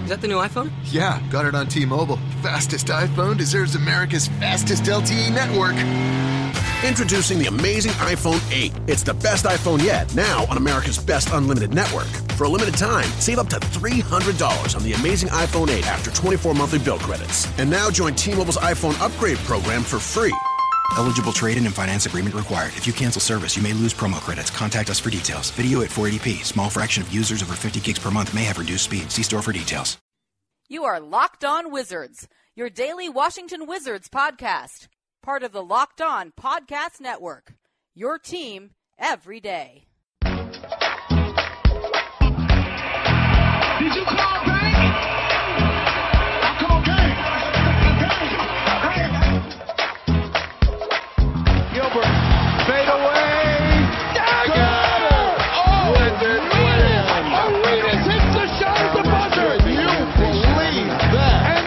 Is that the new iPhone? Yeah, got it on T-Mobile. Fastest iPhone deserves America's fastest LTE network. Introducing the amazing iPhone 8. It's the best iPhone yet, now on America's best unlimited network. For a limited time, save up to $300 on the amazing iPhone 8 after 24 monthly bill credits. And now join T-Mobile's iPhone upgrade program for free. Eligible trade-in and finance agreement required. If you cancel service, you may lose promo credits. Contact us for details. Video at 480p. Small fraction of users over 50 gigs per month may have reduced speed. See store for details. You are Locked On Wizards, your daily Washington Wizards podcast. Part of the Locked On Podcast Network. Your team every day. Did you call bank? I call gang. Gilbert, fade away. Dagger! Oh, Arenas hits the shot at the buzzer. You believe that?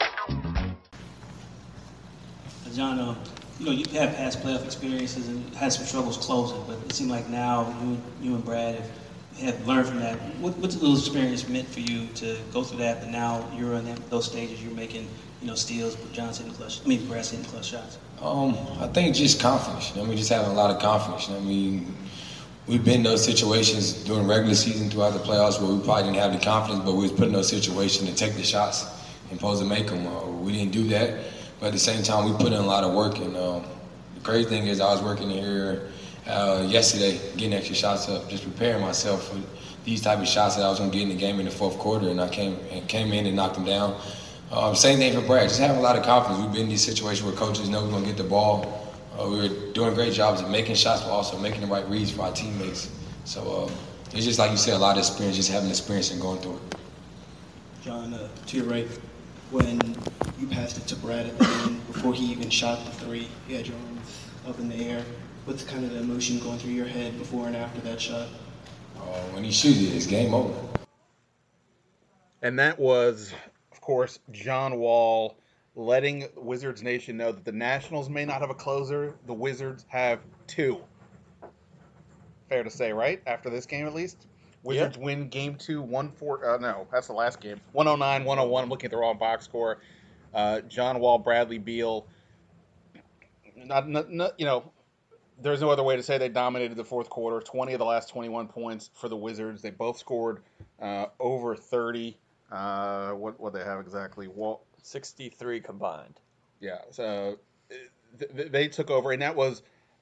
John, you've had past playoff experiences and had some struggles closing, but it seemed like now you and Brad have learned from that. What's those experience meant for you to go through that? But now you're in those stages. You're making steals, but Brad's hitting clutch shots. I think just confidence. Just having a lot of confidence. We've been in those situations during regular season throughout the playoffs where we probably didn't have the confidence, but we was put in those situations to take the shots and supposed to make them. We didn't do that. But at the same time, we put in a lot of work, and the crazy thing is I was working here yesterday, getting extra shots up, just preparing myself for these type of shots that I was going to get in the game in the fourth quarter, and I came in and knocked them down. Same thing for Brad, just having a lot of confidence. We've been in these situations where coaches know we're going to get the ball. We were doing great jobs at making shots, but also making the right reads for our teammates. So it's just like you said, a lot of experience, just having experience and going through it. John, to your right, when you passed it to Brad at the end, before he even shot the three, he had your arms up in the air. What's kind of the emotion going through your head before and after that shot? When he shoots it, it's game over. And that was, of course, John Wall letting Wizards Nation know that the Nationals may not have a closer. The Wizards have two. Fair to say, right? After this game, at least? Wizards win game 2, 1-4. No, that's the last game. 109-101. I'm looking at the wrong box score. John Wall, Bradley Beal. There's no other way to say they dominated the fourth quarter. 20 of the last 21 points for the Wizards. They both scored over 30. What they have exactly? 63 combined. Yeah. So they took over, and that was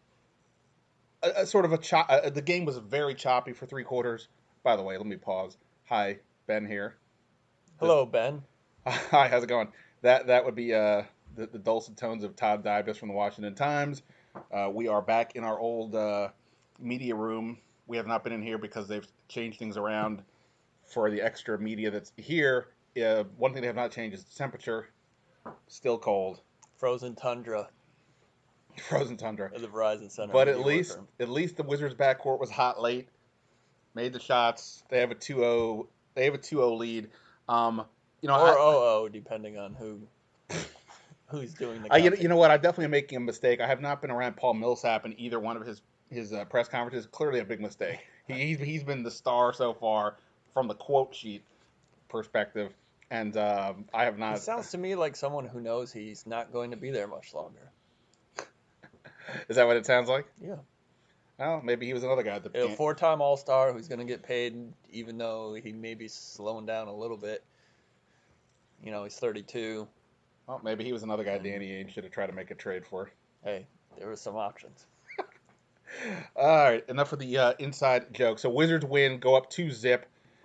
a sort of the game was very choppy for 3 quarters. By the way, let me pause. Hi, Ben here. Hello, Ben. Hi, how's it going? That would be the dulcet tones of Todd Dybus from the Washington Times. We are back in our old media room. We have not been in here because they've changed things around for the extra media that's here. One thing they have not changed is the temperature. Still cold. Frozen tundra. Frozen tundra. At the Verizon Center. But at least the Wizards' backcourt was hot late. Made the shots. They have a 2-0. They have a 2-0 lead. Or 0-0, depending on who's doing the. You know what? I definitely am making a mistake. I have not been around Paul Millsap in either one of his press conferences. Clearly a big mistake. He's been the star so far from the quote sheet perspective, and I have not. It sounds to me like someone who knows he's not going to be there much longer. Is that what it sounds like? Yeah. Well, maybe he was another guy. A 4-time All-Star who's going to get paid, even though he may be slowing down a little bit. He's 32. Well, maybe he was another guy Danny Ainge should have tried to make a trade for. Hey, there were some options. All right, enough of the inside joke. So Wizards win, go up 2-0.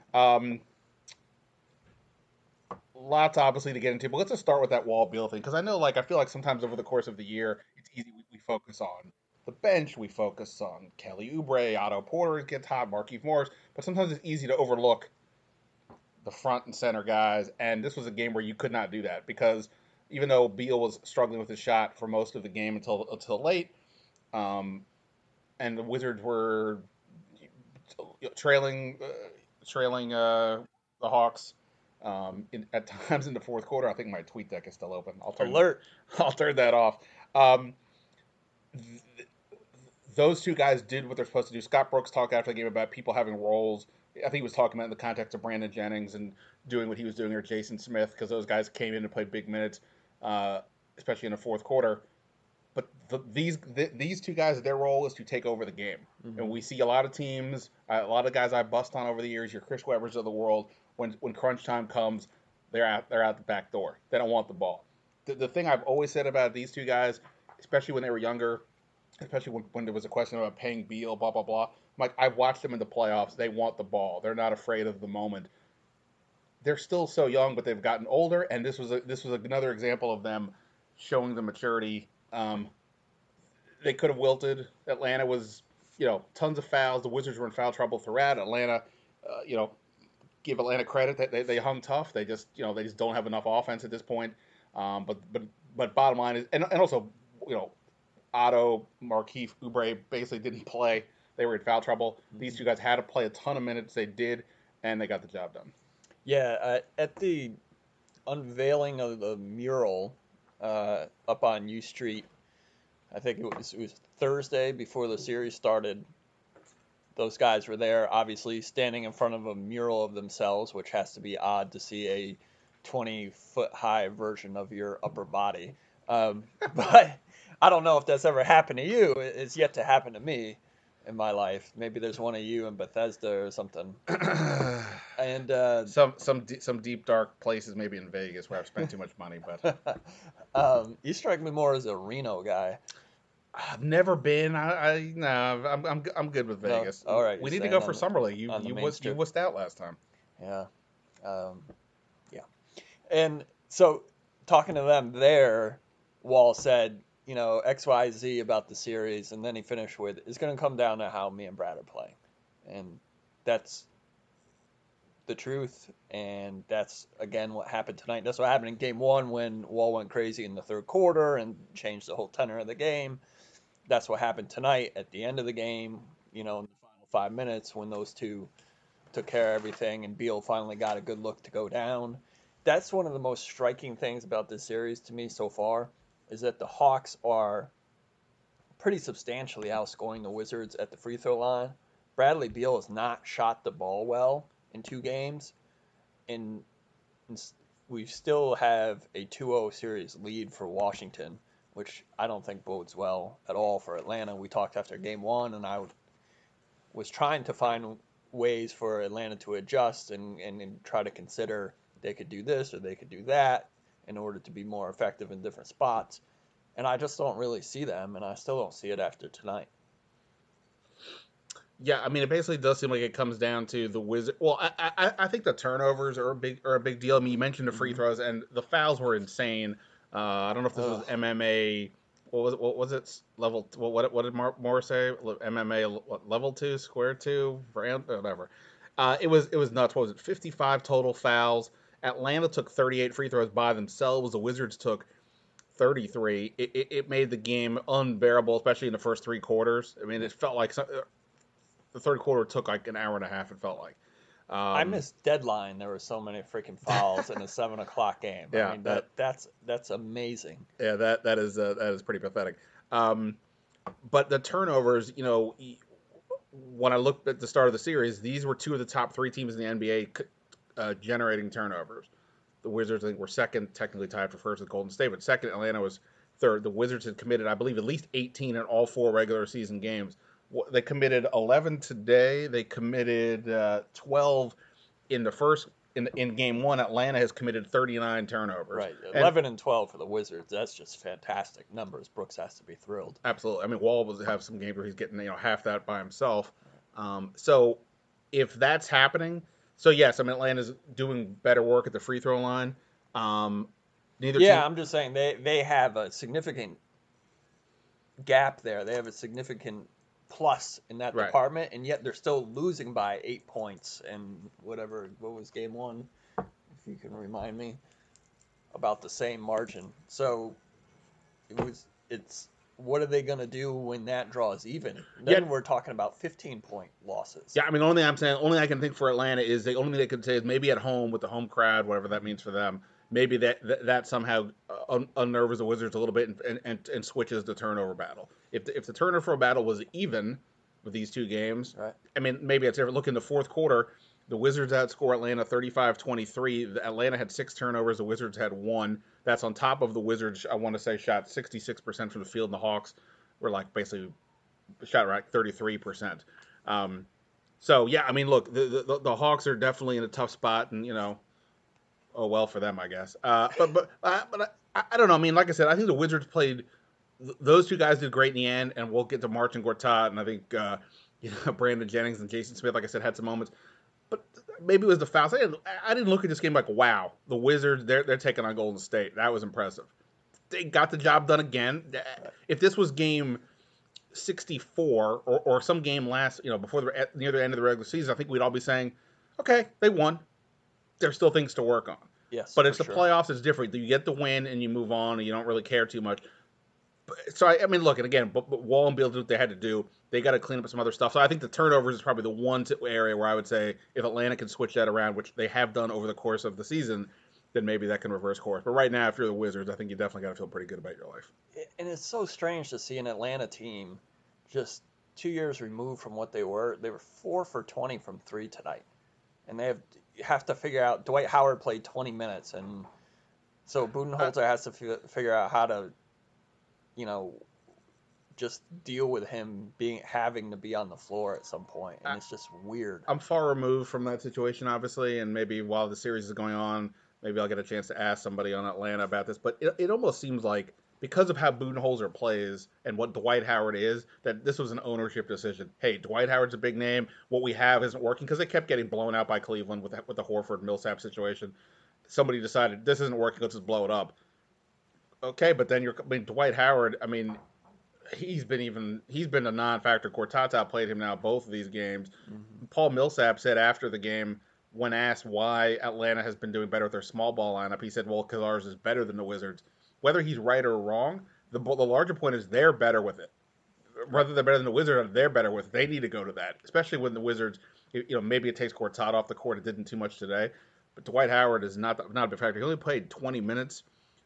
Lots, obviously, to get into, but let's just start with that Wall Beal thing, because I feel like sometimes over the course of the year, it's easy. We focus on the bench, we focus on Kelly Oubre, Otto Porter gets hot, Markieff Morris, but sometimes it's easy to overlook the front and center guys, and this was a game where you could not do that, because even though Beal was struggling with his shot for most of the game until late, and the Wizards were trailing the Hawks at times in the fourth quarter. I think my tweet deck is still open. I'll turn that off. Those two guys did what they're supposed to do. Scott Brooks talked after the game about people having roles. I think he was talking about in the context of Brandon Jennings and doing what he was doing, or Jason Smith, because those guys came in and played big minutes, especially in the fourth quarter. But these two guys, their role is to take over the game. Mm-hmm. And we see a lot of teams, a lot of guys I bust on over the years, your Chris Webbers of the world, when crunch time comes, they're out the back door. They don't want the ball. The thing I've always said about these two guys, especially when they were younger, especially when there was a question about paying Beal, blah, blah, blah, Mike, I've watched them in the playoffs. They want the ball. They're not afraid of the moment. They're still so young, but they've gotten older, and this was another example of them showing the maturity. They could have wilted. Atlanta was, tons of fouls. The Wizards were in foul trouble throughout. Atlanta, give Atlanta credit. They hung tough. They just don't have enough offense at this point. But bottom line is, and also, Otto, Markieff, Oubre basically didn't play. They were in foul trouble. These two guys had to play a ton of minutes. They did, and they got the job done. Yeah, at the unveiling of the mural up on U Street, I think it was Thursday before the series started. Those guys were there, obviously standing in front of a mural of themselves, which has to be odd to see a 20-foot-high version of your upper body. But I don't know if that's ever happened to you. It's yet to happen to me in my life. Maybe there's one of you in Bethesda or something. And some deep dark places, maybe in Vegas, where I've spent too much money. But you strike me more as a Reno guy. I've never been. I'm good with Vegas. No? All right, we need to go for Summer League. You wussed out last time. Yeah, yeah. And so talking to them there, Wall said, X, Y, Z about the series, and then he finished with, it's going to come down to how me and Brad are playing. And that's the truth, and that's, again, what happened tonight. That's what happened in Game 1 when Wall went crazy in the third quarter and changed the whole tenor of the game. That's what happened tonight at the end of the game, in the final 5 minutes when those two took care of everything and Beal finally got a good look to go down. That's one of the most striking things about this series to me so far, is that the Hawks are pretty substantially outscoring the Wizards at the free throw line. Bradley Beal has not shot the ball well in 2 games, and we still have a 2-0 series lead for Washington, which I don't think bodes well at all for Atlanta. We talked after Game 1, and I was trying to find ways for Atlanta to adjust and try to consider they could do this or they could do that in order to be more effective in different spots. And I just don't really see them, and I still don't see it after tonight. Yeah, I mean, it basically does seem like it comes down to the Wizards. Well, I think the turnovers are a big deal. I mean, you mentioned the free throws, and the fouls were insane. I don't know if this was MMA. What was it? Level. What did Morris say? MMA level 2, square 2, whatever. It was nuts. What was it? 55 total fouls. Atlanta took 38 free throws by themselves. The Wizards took 33. It made the game unbearable, especially in the first 3 quarters. I mean, it felt like the third quarter took like an hour and a half, it felt like. I missed deadline. There were so many freaking fouls in a 7:00 game. Yeah, I mean, that's amazing. Yeah, that is pretty pathetic. But the turnovers, when I looked at the start of the series, these were 2 of the top 3 teams in the NBA generating turnovers. The Wizards, I think, were second, technically tied for first with Golden State, but second, Atlanta was third. The Wizards had committed, I believe, at least 18 in all 4 regular season games. They committed 11 today. They committed 12 in the first. In Game 1, Atlanta has committed 39 turnovers. Right, 11 and 12 for the Wizards. That's just fantastic numbers. Brooks has to be thrilled. Absolutely. I mean, Wall will have some games where he's getting half that by himself. So if that's happening, so yes, I mean, Atlanta's doing better work at the free throw line. I'm just saying they have a significant gap there. They have a significant plus in that department, and yet they're still losing by 8 points and whatever. What was Game 1? If you can remind me, about the same margin. So it's what are they going to do when that draws even? Then we're talking about 15-point losses. Yeah, I mean, the only thing I can think for Atlanta is the only thing they could say is maybe at home with the home crowd, whatever that means for them. Maybe that somehow unnerves the Wizards a little bit and switches the turnover battle. If the turnover battle was even with these 2 games, right. I mean, maybe it's different. Look in the fourth quarter, The Wizards outscore Atlanta 35-23. Atlanta had 6 turnovers. The Wizards had 1. That's on top of the Wizards, I want to say, shot 66% from the field, and the Hawks were like basically shot like 33%. So, yeah, I mean, look, the Hawks are definitely in a tough spot, and, oh, well for them, I guess. But I don't know. I mean, like I said, I think the Wizards played – those two guys did great in the end, and we'll get to March and Gortat, and I think Brandon Jennings and Jason Smith, like I said, had some moments. But maybe it was the fouls. I didn't look at this game like, wow, the Wizards, they're taking on Golden State. That was impressive. They got the job done again. If this was game 64 or some game before near the end of the regular season, I think we'd all be saying, okay, they won. There's still things to work on. Yes, but it's the playoffs. It's different. You get the win and you move on and you don't really care too much. So, I mean, look, and again, but Wall and Beal did what they had to do. They got to clean up some other stuff. So I think the turnovers is probably the one area where I would say if Atlanta can switch that around, which they have done over the course of the season, then maybe that can reverse course. But right now, if you're the Wizards, I think you definitely got to feel pretty good about your life. And it's so strange to see an Atlanta team just 2 years removed from what they were. They were 4 for 20 from 3 tonight. And you have to figure out, Dwight Howard played 20 minutes. And so Budenholzer has to figure out how to, just deal with him having to be on the floor at some point, and it's just weird. I'm far removed from that situation, obviously, and maybe while the series is going on, maybe I'll get a chance to ask somebody on Atlanta about this. But it almost seems like because of how Budenholzer plays and what Dwight Howard is, that this was an ownership decision. Hey, Dwight Howard's a big name. What we have isn't working because they kept getting blown out by Cleveland with the Horford-Millsap situation. Somebody decided this isn't working. Let's just blow it up. Okay, but then Dwight Howard. I mean, he's been a non-factor. Gortat's outplayed him now both of these games. Mm-hmm. Paul Millsap said after the game, when asked why Atlanta has been doing better with their small ball lineup, he said, "Well, because ours is better than the Wizards." Whether he's right or wrong, the larger point is they're better with it. Whether they're better than the Wizards, they're better with it. They need to go to that, especially when the Wizards. Maybe it takes Gortat off the court. It didn't too much today, but Dwight Howard is not a big factor. He only played 20 minutes.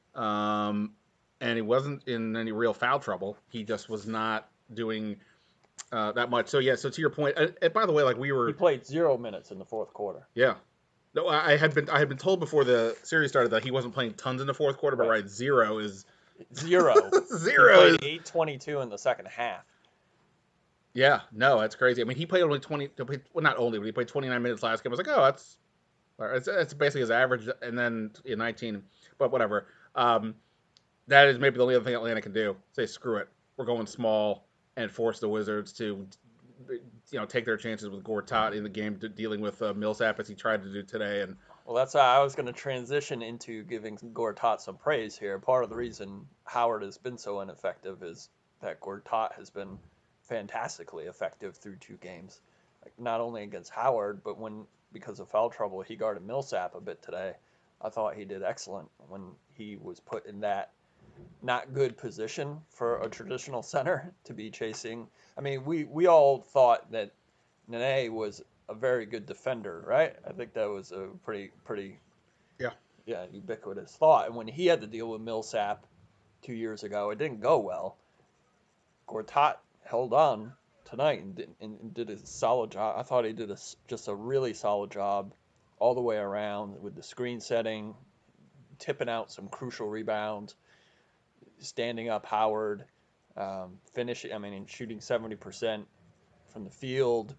And he wasn't in any real foul trouble. He just was not doing that much. So, yeah, to your point, and by the way, he played 0 minutes in the fourth quarter. Yeah. No, I had been told before the series started that he wasn't playing tons in the fourth quarter, but right, 0 is... 0. 0 he played 8:22 in the second half. Yeah, no, that's crazy. I mean, he played only 20... Well, not only, but he played 29 minutes last game. I was like, oh, that's basically his average, and then 19, but whatever. That is maybe the only other thing Atlanta can do. Say, screw it. We're going small and force the Wizards to, take their chances with Gortat in the game, dealing with Millsap as he tried to do today. And well, that's how I was going to transition into giving Gortat some praise here. Part of the reason Howard has been so ineffective is that Gortat has been fantastically effective through 2 games. Not only against Howard, but because of foul trouble, he guarded Millsap a bit today. I thought he did excellent when he was put in that not good position for a traditional center to be chasing. I mean, we all thought that Nene was a very good defender, right? I think that was a pretty ubiquitous thought. And when he had to deal with Millsap 2 years ago, it didn't go well. Gortat held on tonight and did a solid job. I thought he did just a really solid job all the way around with the screen setting, tipping out some crucial rebounds, standing up Howard, shooting 70% from the field.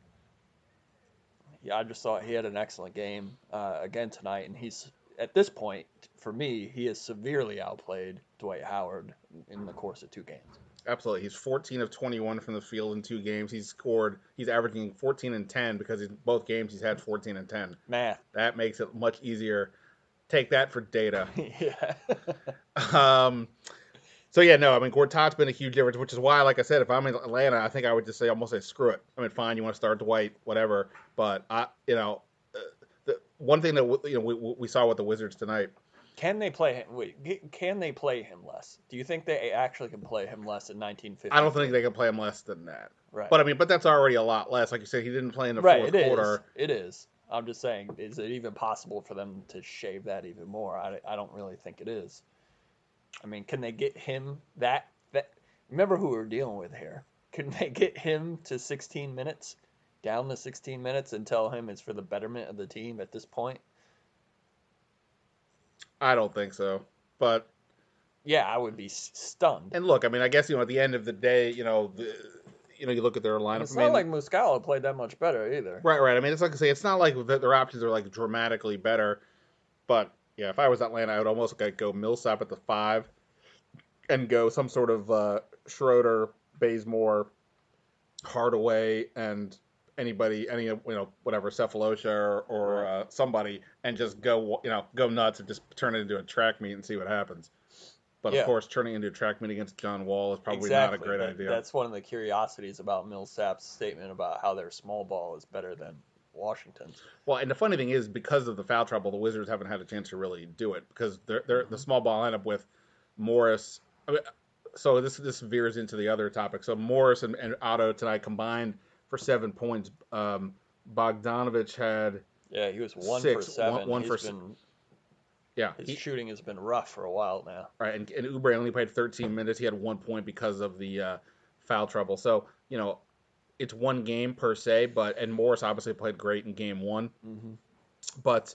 Yeah, I just thought he had an excellent game again tonight, and he's, at this point, for me, he has severely outplayed Dwight Howard in the course of 2 games. Absolutely. He's 14 of 21 from the field in 2 games. He's averaging 14 and 10 because in both games he's had 14 and 10. Math. That makes it much easier. Take that for data. Yeah. So, yeah, no, I mean, Gortat's been a huge difference, which is why, like I said, if I'm in Atlanta, I think I would just almost say, screw it. I mean, fine, you want to start Dwight, whatever. But, the one thing that, we saw with the Wizards tonight. Can they play him less? Do you think they actually can play him less in 1950? I don't think they can play him less than that. Right. But that's already a lot less. Like you said, he didn't play in the fourth quarter. It is. I'm just saying, is it even possible for them to shave that even more? I don't really think it is. I mean, can they get him that? Remember who we're dealing with here. Can they get him to 16 minutes down the 16 minutes and tell him it's for the betterment of the team at this point? I don't think so. But yeah, I would be stunned. And look, I mean, I guess at the end of the day, you look at their lineup. It's not like Muscala played that much better either. Right. I mean, it's like I say, it's not like their options are like dramatically better. But yeah, if I was Atlanta, I would almost go Millsap at the 5 and go some sort of Schroeder, Bazemore, Hardaway, and whatever, Cephalosha or somebody, and just go nuts and just turn it into a track meet and see what happens. But of course, turning into a track meet against John Wall is probably not a great idea. That's one of the curiosities about Millsap's statement about how their small ball is better than Washington's. Well, and the funny thing is, because of the foul trouble, the Wizards haven't had a chance to really do it because they're the small ball lineup with Morris. So this veers into the other topic. So Morris and Otto tonight combined for 7 points. Bogdanovich had he was 1 for 7. One for his shooting has been rough for a while now. Right, and Oubre only played 13 minutes. He had 1 point because of the foul trouble. So it's one game per se, and Morris obviously played great in game 1. Mm-hmm. But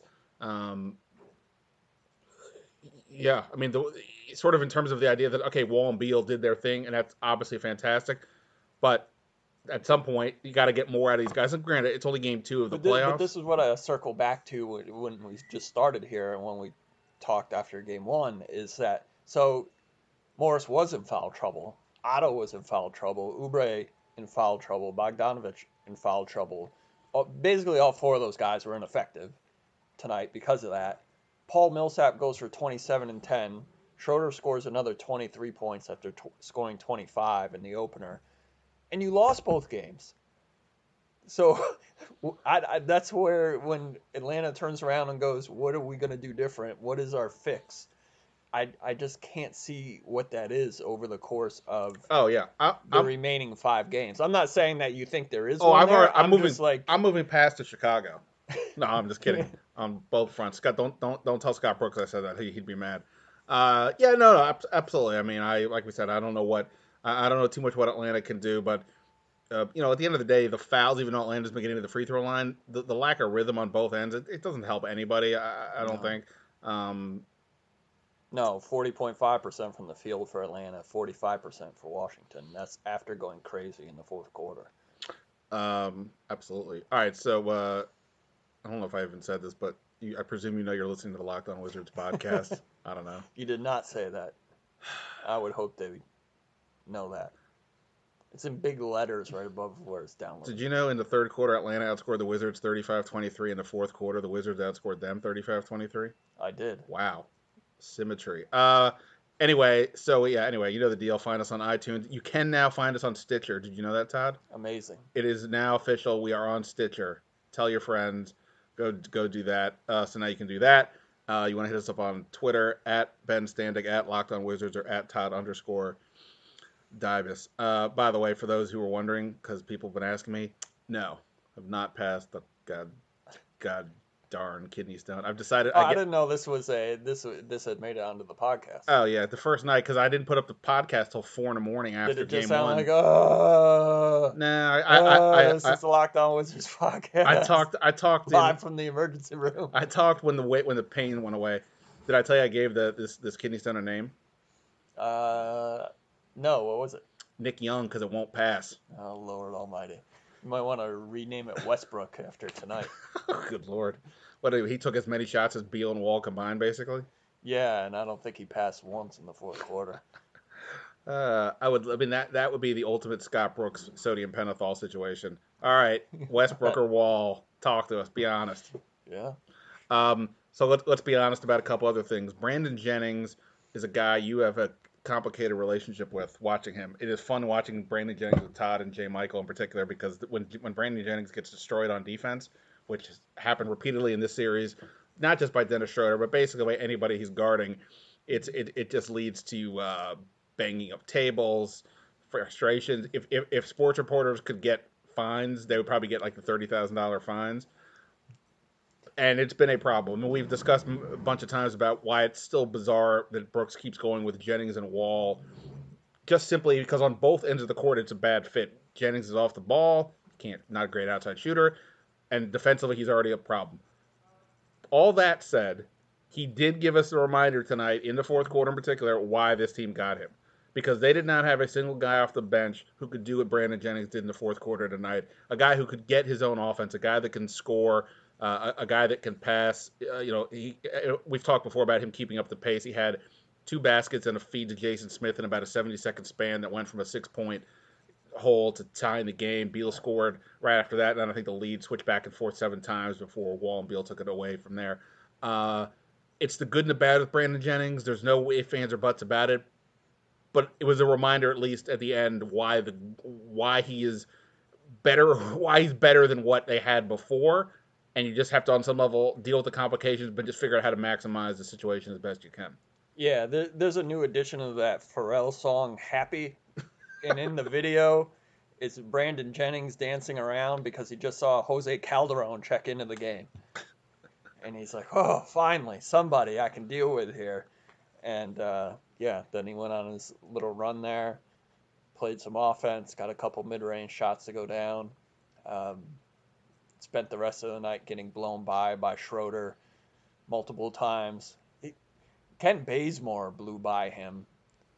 I mean, sort of in terms of the idea that, okay, Wall and Beal did their thing, and that's obviously fantastic. But at some point, you got to get more out of these guys. And granted, it's only game 2 of the playoffs. But this is what I circle back to when we just started here and when we talked after game 1, is that so Morris was in foul trouble. Otto was in foul trouble. Oubre in foul trouble. Bogdanovich in foul trouble. Basically, all 4 of those guys were ineffective tonight because of that. Paul Millsap goes for 27 and 10. Schroeder scores another 23 points after scoring 25 in the opener. And you lost both games. So that's where when Atlanta turns around and goes, what are we going to do different? What is our fix? I just can't see what that is over the course of the remaining 5 games. I'm not saying that you think there is one there. I'm moving past to Chicago. No, I'm just kidding. On both fronts. Scott, don't tell Scott Brooks I said that. He'd be mad. No, absolutely. I mean, like we said, I don't know too much what Atlanta can do, but at the end of the day, the fouls, even though Atlanta's been getting to the free throw line, the lack of rhythm on both ends, it doesn't help anybody. I don't think. No, 40.5% from the field for Atlanta, 45% for Washington. That's after going crazy in the fourth quarter. Absolutely. All right, so I don't know if I even said this, but I presume you're listening to the Locked On Wizards podcast. I don't know. You did not say that. I would hope they know that. It's in big letters right above where it's downloaded. Did you know in the third quarter, Atlanta outscored the Wizards 35-23. In the fourth quarter, the Wizards outscored them 35-23? I did. Wow. Symmetry. Anyway, you know the deal. Find us on iTunes. You can now find us on Stitcher. Did you know that, Todd? Amazing. It is now official. We are on Stitcher. Tell your friends. Go do that. So now you can do that. You want to hit us up on Twitter at Ben Standig, at Locked On Wizards, or at Todd_Davis. By the way, for those who were wondering, because people have been asking me, no, I've not passed the god darn kidney stone. I've decided. I didn't know this had made it onto the podcast. Oh yeah, the first night, because I didn't put up the podcast till 4 a.m. after game 1. Did it just sound 1. like No, this is the Locked On Wizards podcast. I talked live from the emergency room. I talked when the pain went away. Did I tell you I gave this kidney stone a name? No, what was it? Nick Young, because it won't pass. Oh Lord Almighty! You might want to rename it Westbrook after tonight. Good Lord! He took as many shots as Beal and Wall combined, basically. Yeah, and I don't think he passed once in the fourth quarter. That would be the ultimate Scott Brooks sodium pentothal situation. All right, Westbrook or Wall, talk to us. Be honest. Yeah. So let's be honest about a couple other things. Brandon Jennings is a guy you have a complicated relationship with. Watching him, it is fun watching Brandon Jennings with Todd and J. Michael in particular, because when Brandon Jennings gets destroyed on defense, which has happened repeatedly in this series, not just by Dennis Schroeder, but basically by anybody he's guarding, it just leads to banging up tables, frustrations. If sports reporters could get fines, they would probably get like the $30,000 fines. And it's been a problem. And we've discussed a bunch of times about why it's still bizarre that Brooks keeps going with Jennings and Wall, just simply because on both ends of the court it's a bad fit. Jennings is off the ball. not a great outside shooter, and defensively he's already a problem. All that said, he did give us a reminder tonight, in the fourth quarter in particular, why this team got him. Because they did not have a single guy off the bench who could do what Brandon Jennings did in the fourth quarter tonight. A guy who could get his own offense, a guy that can score, a guy that can pass. We've talked before about him keeping up the pace. He had 2 baskets and a feed to Jason Smith in about a 70-second span that went from a 6-point hole to tying the game. Beal scored right after that, and I think the lead switched back and forth 7 times before Wall and Beal took it away from there. It's the good and the bad with Brandon Jennings. There's no ifs, ands, or buts about it. But it was a reminder, at least at the end, why he's better than what they had before. And you just have to, on some level, deal with the complications, but just figure out how to maximize the situation as best you can. Yeah, there's a new edition of that Pharrell song, Happy. And in the video, it's Brandon Jennings dancing around because he just saw Jose Calderon check into the game. And he's like, oh, finally, somebody I can deal with here. And, then he went on his little run there, played some offense, got a couple mid-range shots to go down. Spent the rest of the night getting blown by Schroeder multiple times. Kent Bazemore blew by him.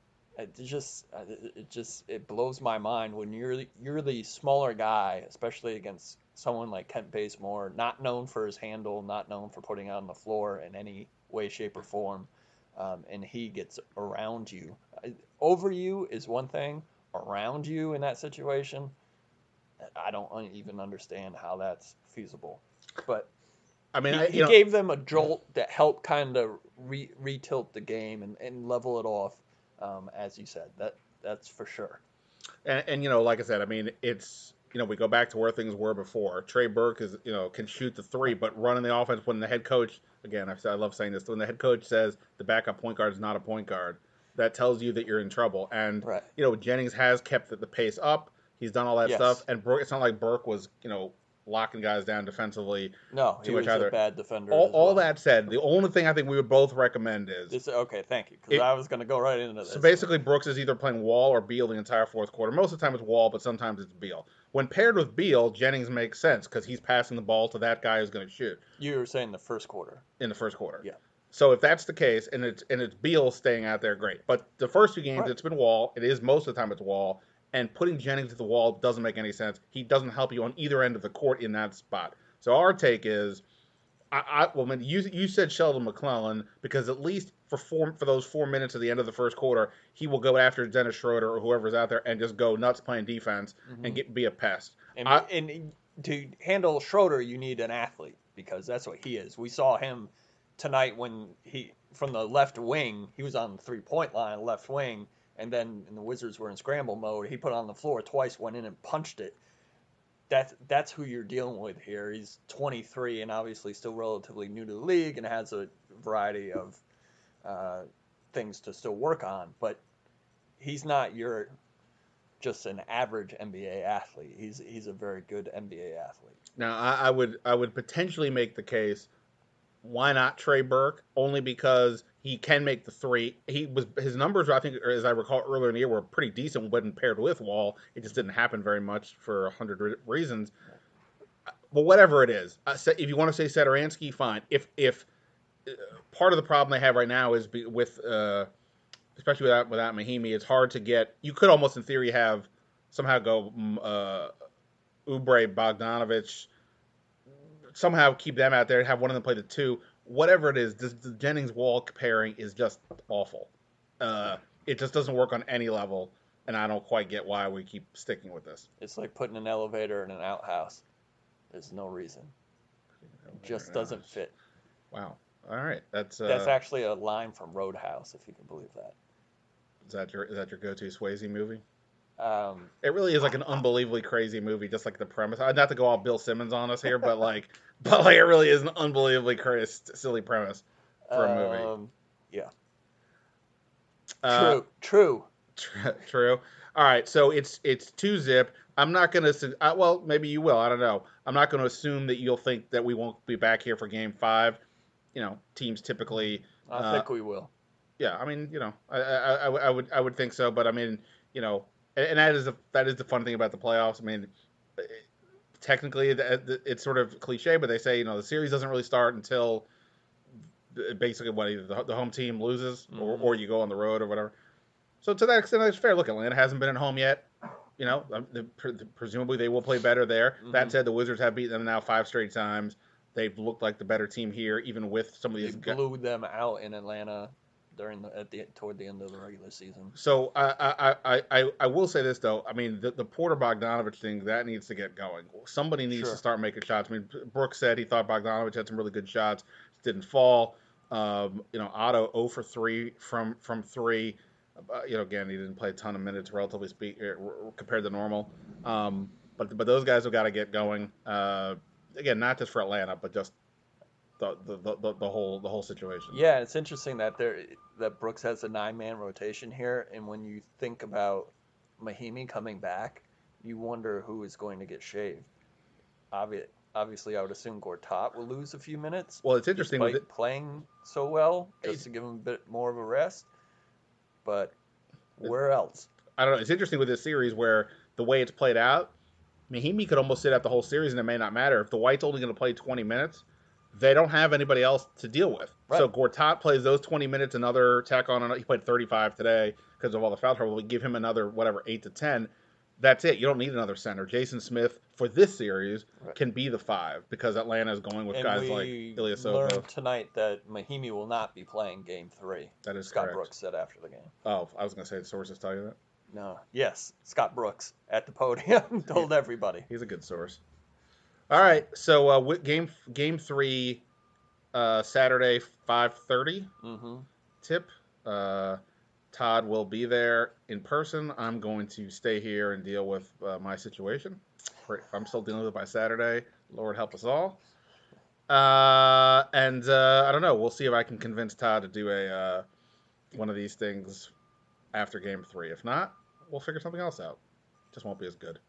It blows my mind when you're the smaller guy, especially against someone like Kent Bazemore, not known for his handle, not known for putting on the floor in any way, shape, or form, and he gets around you. Over you is one thing. Around you in that situation, I don't even understand how that's feasible. But I mean, he gave them a jolt that helped kind of retilt the game and level it off. As you said, that's for sure. And like I said, I mean, it's, we go back to where things were before. Trey Burke can shoot the 3, but running the offense when the head coach, again, I love saying this, when the head coach says the backup point guard is not a point guard, that tells you that you're in trouble. And, right. Jennings has kept the pace up. He's done all that stuff. And it's not like Burke was, locking guys down defensively. No, too he was much either. A bad defender. All that said, the only thing I think we would both recommend is... Okay, thank you, because I was going to go right into this. So basically, Brooks is either playing Wall or Beal the entire fourth quarter. Most of the time it's Wall, but sometimes it's Beal. When paired with Beal, Jennings makes sense because he's passing the ball to that guy who's going to shoot. You were saying the first quarter. In the first quarter. Yeah. So if that's the case, and it's Beal staying out there, great. But the first 2 games, It's been Wall. It is most of the time it's Wall. And putting Jennings at the wall doesn't make any sense. He doesn't help you on either end of the court in that spot. So our take is, you said Sheldon McClellan because at least for those 4 minutes at the end of the first quarter, he will go after Dennis Schroeder or whoever's out there and just go nuts playing defense and be a pest. And to handle Schroeder, you need an athlete because that's what he is. We saw him tonight when from the left wing, he was on the 3-point line, left wing. And then the Wizards were in scramble mode. He put it on the floor twice, went in and punched it. That's who you're dealing with here. He's 23 and obviously still relatively new to the league and has a variety of things to still work on. But he's not just an average NBA athlete. He's a very good NBA athlete. Now I would potentially make the case, why not Trey Burke? Only because he can make the 3. His numbers, I think, as I recall earlier in the year, were pretty decent when paired with Wall. It just didn't happen very much for 100 reasons. But whatever it is, if you want to say Satoransky, fine. If part of the problem they have right now is with, especially without Mahinmi, it's hard to get. You could almost, in theory, somehow go Oubre, Bogdanovich. Somehow keep them out there and have one of them play the 2. Whatever it is, the Jennings-Wall pairing is just awful. It just doesn't work on any level, and I don't quite get why we keep sticking with this. It's like putting an elevator in an outhouse. There's no reason. It just doesn't fit. Wow. All right. That's actually a line from Roadhouse, if you can believe that. Is that your go-to Swayze movie? It really is like an unbelievably crazy movie, just like the premise. Not to go all Bill Simmons on us here, but it really is an unbelievably crazy, silly premise for a movie. Yeah. True. All right, so it's 2-zip. I'm not gonna. Well, maybe you will. I don't know. I'm not going to assume that you'll think that we won't be back here for Game 5. Teams typically. I think we will. Yeah, I mean, I would think so, but I mean, and that is the fun thing about the playoffs. I mean, technically it's sort of cliche, but they say, the series doesn't really start until basically either the home team loses or you go on the road or whatever. So to that extent, that's fair. Look, Atlanta hasn't been at home yet. Presumably they will play better there. That said, the Wizards have beaten them now 5 straight times. They've looked like the better team here, even with some of these guys. Blew them out in Atlanta toward the end of the regular season. So I will say this though. I mean, the Porter Bogdanovich thing that needs to get going. Somebody needs to start making shots. I mean, Brooks said he thought Bogdanovich had some really good shots, didn't fall. Otto 0 for 3 from 3. Again, he didn't play a ton of minutes, relatively compared to normal. But those guys have got to get going. Again, not just for Atlanta, but just the whole situation. Yeah, it's interesting that Brooks has a 9-man rotation here, and when you think about Mahinmi coming back, you wonder who is going to get shaved. Obviously, I would assume Gortat will lose a few minutes. Well, it's interesting with playing so well, just to give him a bit more of a rest. But where else? I don't know. It's interesting with this series where the way it's played out, Mahinmi could almost sit out the whole series and it may not matter. If the White's only going to play 20 minutes, they don't have anybody else to deal with. Right. So Gortat plays those 20 minutes, another tack on. He played 35 today because of all the foul trouble. We give him another, 8 to 10. That's it. You don't need another center. Jason Smith, for this series, can be the 5 because Atlanta is going with guys like Ilyasova. We learned tonight that Mahinmi will not be playing Game 3. That is Scott correct. Brooks said after the game. Oh, I was going to say the sources tell you that? No. Yes, Scott Brooks at the podium told everybody. He's a good source. All right, so game 3, Saturday, 5:30 tip. Todd will be there in person. I'm going to stay here and deal with my situation. I'm still dealing with it by Saturday. Lord help us all. I don't know. We'll see if I can convince Todd to do one of these things after Game 3. If not, we'll figure something else out. Just won't be as good.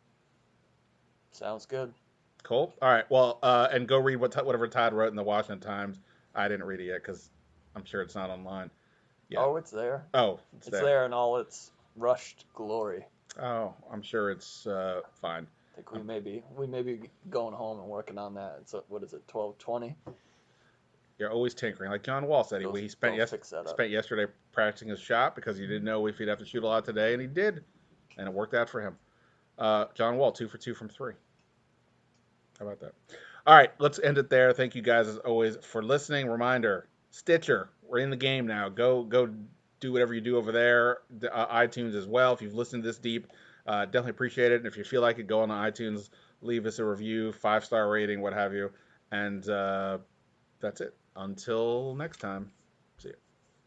Sounds good. Cool. All right. Well, and go read whatever Todd wrote in the Washington Times. I didn't read it yet because I'm sure it's not online. Yeah. Oh, it's there. Oh, it's there in all its rushed glory. Oh, I'm sure it's fine. I think we may be going home and working on that. It's what is it, 12:20? You're always tinkering, like John Wall said. He spent yesterday practicing his shot because he didn't know if he'd have to shoot a lot today, and he did, and it worked out for him. John Wall 2 for 2 from 3. How about that? All right, let's end it there. Thank you guys as always for listening. Reminder: Stitcher, we're in the game now. Go do whatever you do over there. iTunes as well. If you've listened this deep, definitely appreciate it. And if you feel like it, go on to iTunes, leave us a review, 5-star rating, what have you. And that's it. Until next time, see you.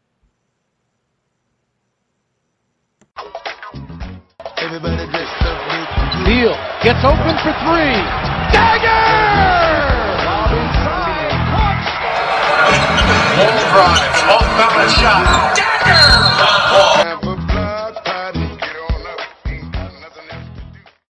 Everybody just Beal gets open for 3. Dagger! Lob inside. Caught. Long drive. Off balance shot.